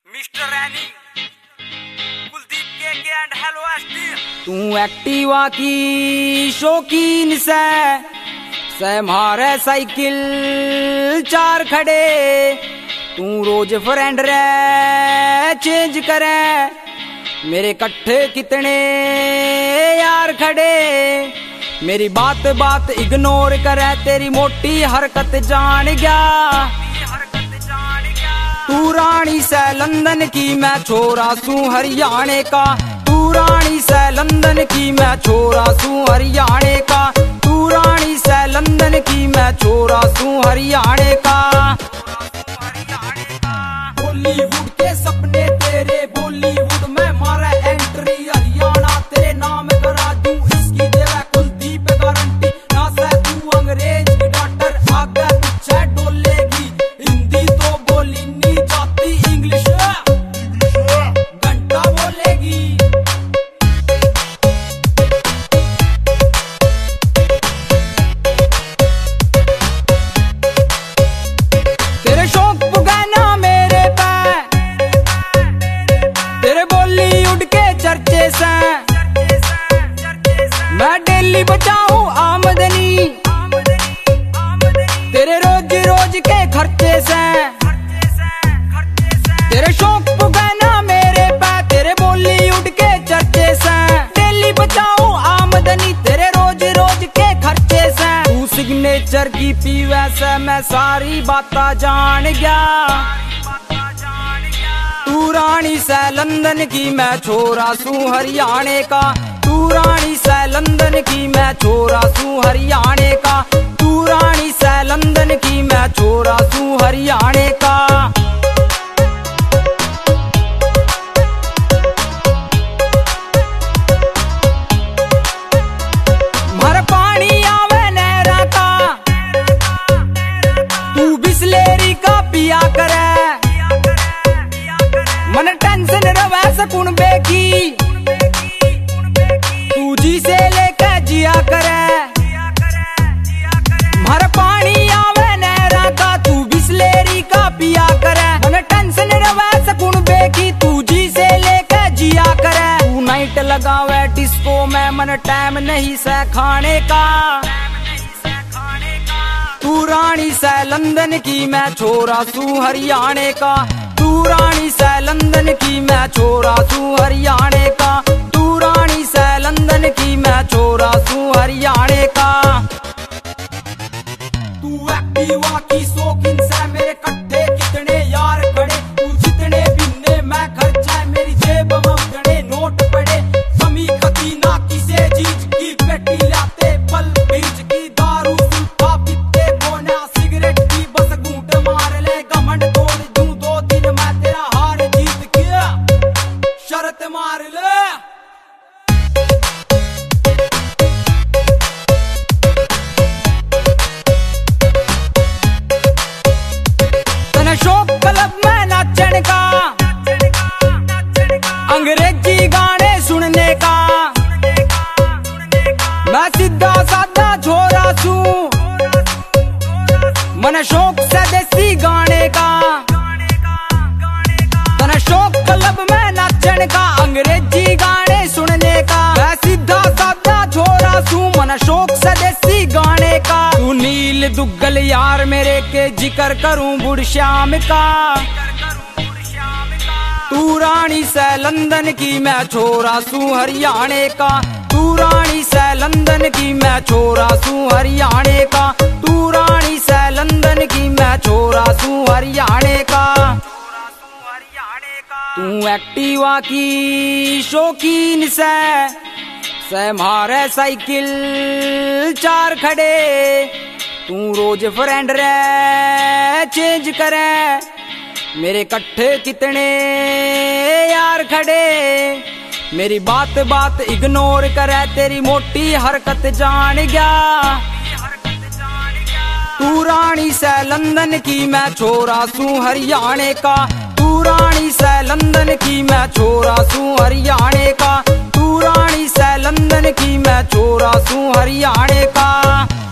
Mister रैनी, कुलदीप के एंड हेलो एसटी। तू एक्टिवा की शौकीन से मारे साइकिल चार खड़े। तू रोज फ्रेंड रे चेंज करे, मेरे कट्ठे कितने यार खड़े। मेरी बात बात इग्नोर करे, तेरी मोटी हरकत जान गया। तू रानी से लंदन की, मैं छोरा सू हरियाणे का। तू रानी से लंदन की, मैं छोरा सू हरियाणे का। तू रानी से लंदन की, मैं छोरा सू हरियाणे का। बॉलीवुड के सपने तेरे, बॉलीवुड में मारा एंट्री। हरियाणा तेरे नाम करा दूं, इसकी देवा कुलदीप गारंटी। ना से तू अंग्रेज की डॉक्टर, आगे पीछे डोलेगी। हिंदी तो बोली नहीं जाती, इंग्लिश घंटा बोलेगी। तेरे शौक पुगाना मेरे पे, तेरे बॉलीवुड के चर्चे से मैं डेली बचाऊं आमदनी। तेरे रोज रोज के खर्चे से, तेरे शौक पुगाना मेरे पे, तेरे बॉलीवुड के चर्चे से डेली बचाऊं आमदनी। तेरे रोज रोज के खर्चे से तू सिग्नेचर की पीवे से मैं सारी बाता जान गया। तू रानी से लंदन की, मैं छोरा सू हरियाणे का। तू रानी से लंदन की, मैं छोरा सू हरियाणे का। तू रानी से लंदन की, मैं छोरा सू हरियाणे का। मर पानी आवे नहरा का, तू बिस्लेरी का पिया करे। मन टेंशन रवे सकून बेकी, तू जी से लेके जिया करे। मर पानी आवे नहरा का, तू बिस्लेरी का पिया करे। मन टेंशन रवे सकून बेकी, तू जी से लेके जिया करे। तू नाइट लगावे डिस्को में, मन टाइम नहीं से खाने का। तू रानी से लंदन की, मैं छोरा सू हरियाणे का। तू रानी से लंदन की, मैं छोरा सू हरियाणे का। तू रानी से लंदन की, मैं छोरा सू हरियाणे का। तू एक्टिवा की शौकीन से, मेरे कट्ठे कितने यार खड़े। तू जितने बिन्ने मैं खर्चा, मेरी जेब में उतने नोट पड़े। कमी खती ना किसे चीज की, पेटी लाते पल बीच की। दारू सुल्फा पीते कोना, सिगरेट की बस घूंट मार ले। घमंड तोड़ दूं 2 दिन मैं तेरा, हार जीत के शर्त मार ले। तने शौक क्लब में नाचने का, अंग्रेजी गाने सुनने का। मैं सीधा साधा छोरा सू, मन शौक से देसी गाने का। तने शौक क्लब में नाचने का, अंग्रेजी गाने सुनने का। मैं सीधा साधा छोरा सू, मन शौक से देसी गाने का। तू नील दुग्गल यार मेरे के, जिक्र करूं बुढ़ श्याम का। तू रानी से लंदन की, मैं छोरा सू हरियाणे का। तू रानी से लंदन की, मैं छोरा सू हरियाणे का। तू रानी से लंदन की, मैं छोरा सू हरियाणे का। तू एक्टिवा की शौकीन से मारे साइकिल चार खड़े। तू रोज फ्रेंड रे चेंज करे, मेरे कट्ठे कितने यार खड़े। मेरी बात बात इग्नोर करे, तेरी मोटी हरकत जान गया। तू रानी से लंदन की, मैं छोरा सू हरियाणे का। तू रानी से लंदन की, मैं छोरा सू हरियाणे का। तू रानी से लंदन की, मैं छोरा सू हरियाणे का।